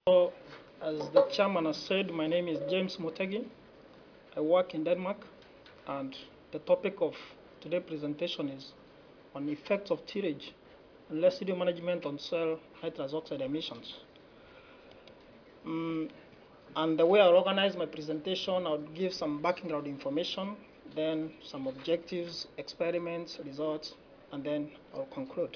So, as the chairman has said, my name is James Mutegi. I work in Denmark, and the topic of today's presentation is on the effects of tillage and residue management on soil nitrous oxide emissions. And the way I'll organize my presentation, I'll give some background information, then some objectives, experiments, results, and then I'll conclude.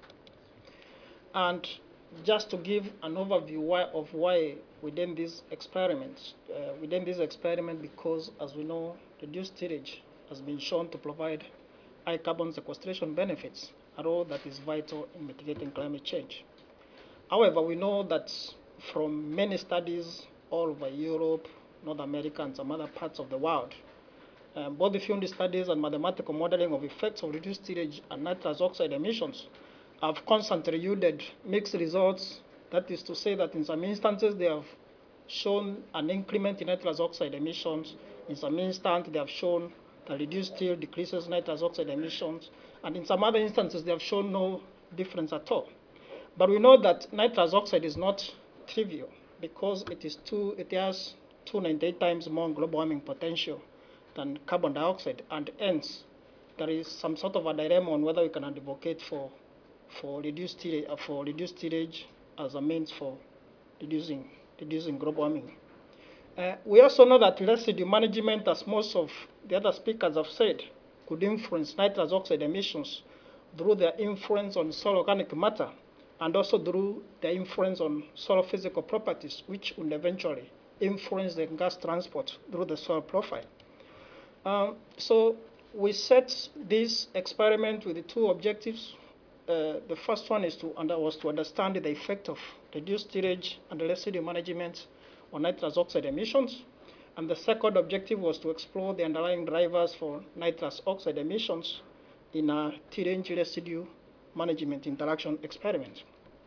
And just to give an overview of why we did this experiment. We did this experiment because, as we know, reduced tillage has been shown to provide high carbon sequestration benefits, a role that is vital in mitigating climate change. However, we know that from many studies all over Europe, North America, and some other parts of the world, both the field studies and mathematical modeling of effects of reduced tillage and nitrous oxide emissions have constantly yielded mixed results. That is to say that in some instances they have shown an increment in nitrous oxide emissions. In some instances they have shown that reduced till decreases nitrous oxide emissions. And in some other instances they have shown no difference at all. But we know that nitrous oxide is not trivial because it has 298 times more global warming potential than carbon dioxide, and hence there is some sort of a dilemma on whether we can advocate for reduced tillage as a means for reducing global warming. We also know that residue management, as most of the other speakers have said, could influence nitrous oxide emissions through their influence on soil organic matter and also through their influence on soil physical properties, which will eventually influence the gas transport through the soil profile. So we set this experiment with the two objectives. The first one was to understand the effect of reduced tillage and residue management on nitrous oxide emissions. And the second objective was to explore the underlying drivers for nitrous oxide emissions in a tillage residue management interaction experiment.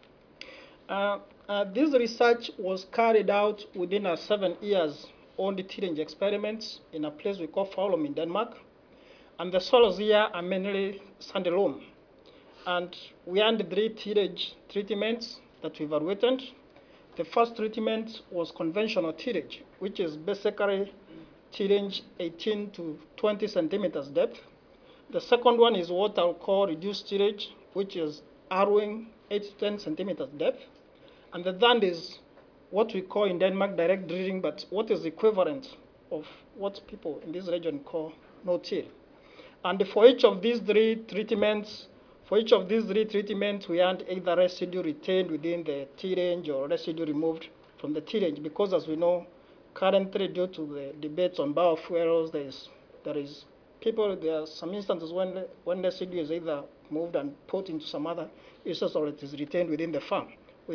This research was carried out within 7 years on the tillage experiments in a place we call Falum in Denmark. And the soils here are mainly sandy loam. And we had 3 tillage treatments that we evaluated. The first treatment was conventional tillage, which is basically tillage 18 to 20 centimeters depth. The second one is what I'll call reduced tillage, which is harrowing 8 to 10 centimeters depth. And the third is what we call in Denmark direct drilling, but what is equivalent of what people in this region call no-till. And for each of these three treatments, we had either residue retained within the tillage or residue removed from the tillage, because as we know, currently due to the debates on biofuels, there are some instances when residue is either moved and put into some other uses or it is retained within the farm.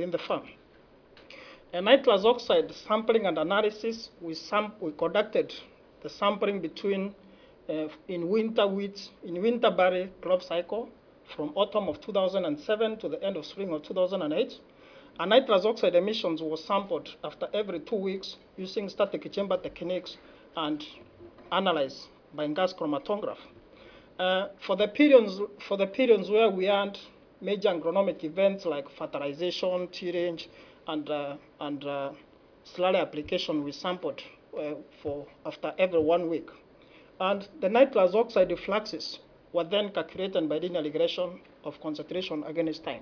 And nitrous oxide sampling and analysis, we conducted the sampling between in winter barley crop cycle from autumn of 2007 to the end of spring of 2008. And nitrous oxide emissions were sampled after every 2 weeks using static chamber techniques and analyzed by gas chromatograph. For the periods where we had major agronomic events like fertilization, tillage, and slurry application, we sampled for after every 1 week. And the nitrous oxide fluxes were then calculated by linear regression of concentration against time.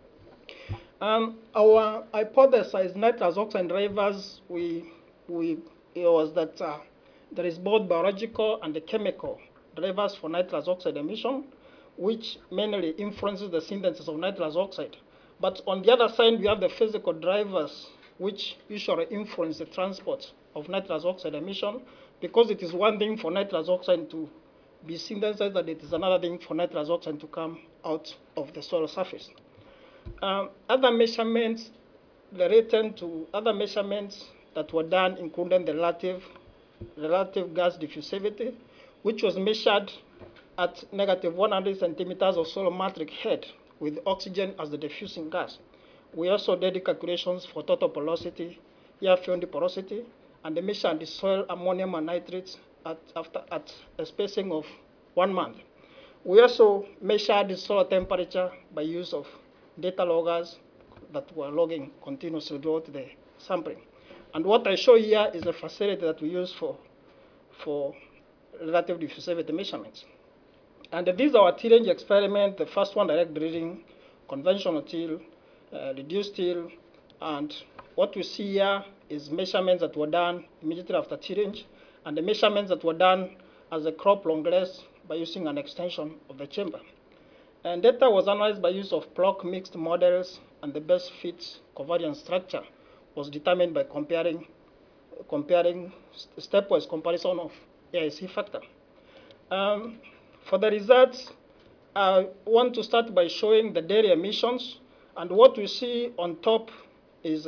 Our hypothesized nitrous oxide drivers was that there is both biological and the chemical drivers for nitrous oxide emission, which mainly influences the synthesis of nitrous oxide. But on the other side, we have the physical drivers, which usually influence the transport of nitrous oxide emission, because it is one thing for nitrous oxide to be synthesized, and it is another thing for nitrous oxide to come out of the soil surface. Other measurements related to other measurements that were done included the relative gas diffusivity, which was measured at negative 100 centimeters of soil matrix head with oxygen as the diffusing gas. We also did calculations for total porosity, air-filled porosity, and they measured the soil ammonium and nitrates at a spacing of 1 month. We also measured the soil temperature by use of data loggers that were logging continuously throughout sampling. And what I show here is a facility that we use for relative diffusivity measurements. And these are our T-range experiment. The first one, direct drilling, conventional till, reduced till, and what we see here is measurements that were done immediately after T-range, and the measurements that were done as a crop longless by using an extension of the chamber. And data was analyzed by use of block mixed models, and the best fit covariance structure was determined by comparing stepwise comparison of AIC factor. For the results, I want to start by showing the daily emissions, and what we see on top is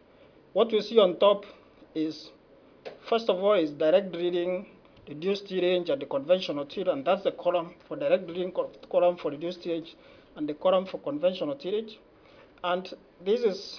first of all is direct drilling, reduced T-range, and the conventional T-range, and that's the column for direct drilling, column for reduced T-range, and the column for conventional T-range. And the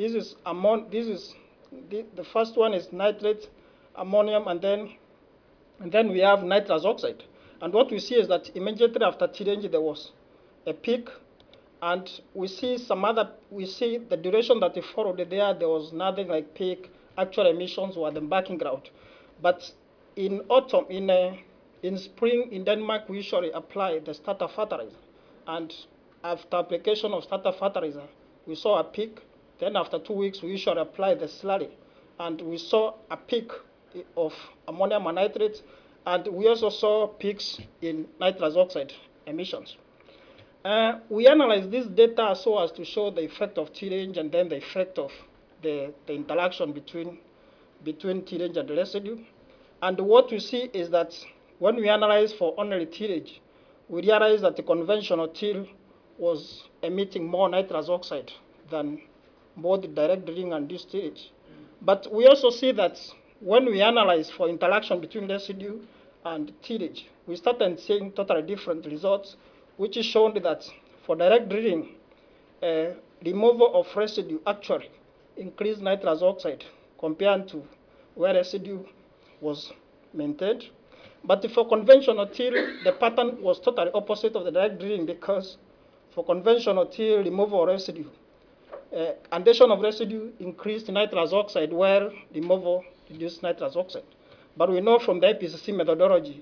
first one is nitrate, ammonium, and then we have nitrous oxide. And what we see is that immediately after T-range there was a peak, and we see the duration that it followed there was nothing like peak. Actual emissions were the backing ground. But in autumn, in spring in Denmark, we usually apply the starter fertilizer. And after application of starter fertilizer, we saw a peak. Then after 2 weeks, we usually apply the slurry. And we saw a peak of ammonium and nitrate. And we also saw peaks in nitrous oxide emissions. We analyzed this data so as to show the effect of T-range and then the effect of the interaction between T-range and the residue. And what we see is that when we analyze for only T-range, we realize that the conventional till was emitting more nitrous oxide than both direct drilling and reduced T-range. But we also see that when we analyze for interaction between residue and T-range, we started seeing totally different results, which is shown that for direct drilling, removal of residue actually increased nitrous oxide compared to where residue was maintained. But for conventional till, the pattern was totally opposite of the direct drilling, because for conventional till, removal of residue, addition of residue increased nitrous oxide, where removal reduced nitrous oxide. But we know from the IPCC methodology,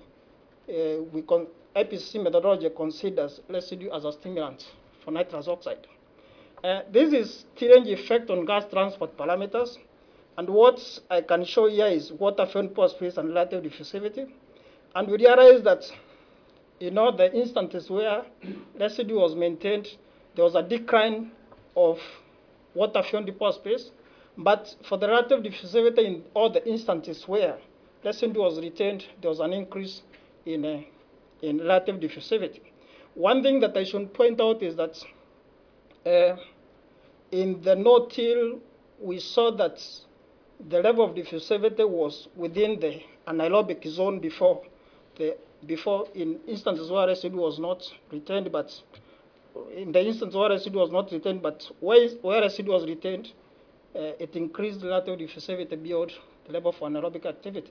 IPCC methodology considers residue as a stimulant for nitrous oxide. This is T-range effect on gas transport parameters. And what I can show here is water film pore space and relative diffusivity. And we realize that, the instances where residue was maintained, there was a decline of water film pore space. But for the relative diffusivity in all the instances where residue was retained, there was an increase in relative diffusivity. One thing that I should point out is that in the no-till, we saw that the level of diffusivity was within the anaerobic zone before in instances where residue was not retained, but in the instance where residue was not retained, but where residue was retained, it increased relative diffusivity beyond the level of anaerobic activity.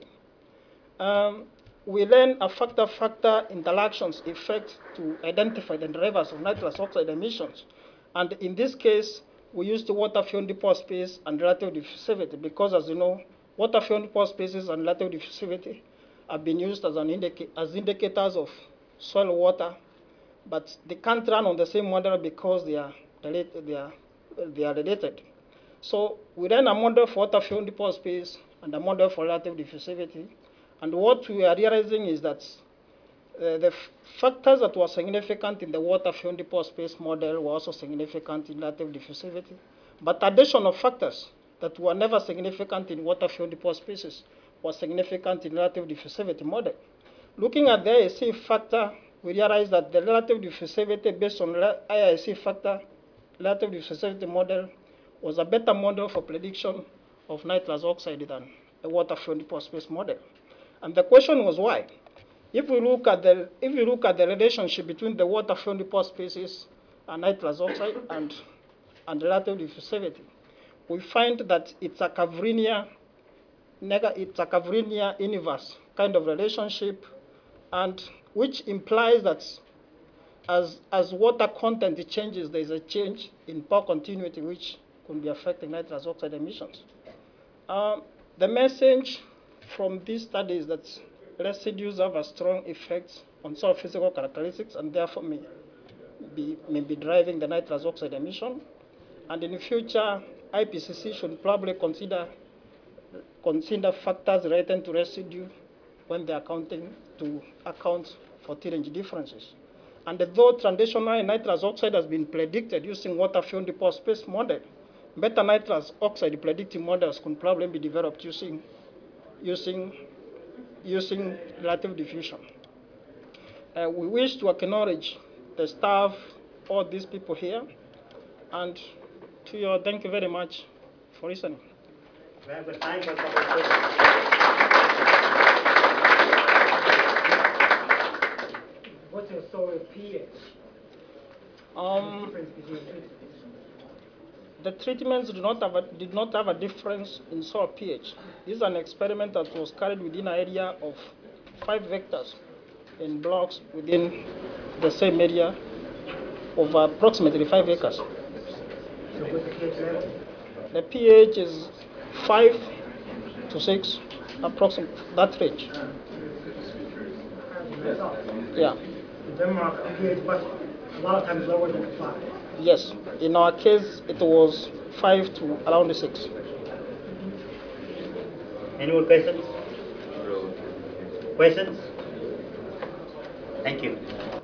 We learn a factor-factor interactions effect to identify the drivers of nitrous oxide emissions. And in this case, we used the water film pore space and relative diffusivity, because, as you know, water film pore spaces and relative diffusivity have been used as indicators of soil water, but they can't run on the same model because they are related. So we ran a model for water film pore space and a model for relative diffusivity. And what we are realizing is that the factors that were significant in the water film pore space model were also significant in relative diffusivity. But additional factors that were never significant in water film pore spaces were significant in relative diffusivity model. Looking at the IIC factor, we realize that the relative diffusivity based on IIC factor, relative diffusivity model, was a better model for prediction of nitrous oxide than a water film pore space model. And the question was why? If we look at the relationship between the water film pore spaces and nitrous oxide and relative diffusivity, we find that it's a Cavrinia inverse kind of relationship, and which implies that as water content changes, there is a change in pore continuity which could be affecting nitrous oxide emissions. The message from this study is that residues have a strong effect on soil physical characteristics and therefore may be driving the nitrous oxide emission. And in the future, IPCC should probably consider factors related to residue when they're to account for tillage differences. And though traditional nitrous oxide has been predicted using water-filled depot space model, better nitrous oxide predictive models could probably be developed using relative diffusion. We wish to acknowledge the staff, all these people here, and to you, thank you very much for listening. We have got time for a couple of questions. What's your soil pH? Difference between treatments? The treatments did not have a difference in soil pH. This is an experiment that was carried within an area of 5 hectares in blocks within the same area of approximately 5 acres. So what's the pH level? The pH is 5 to 6, approximately that range. That's all. Yeah. In Denmark, the pH was a lot of times lower than 5. Yes. In our case, it was 5 to around 6. Any more questions? Questions? Thank you.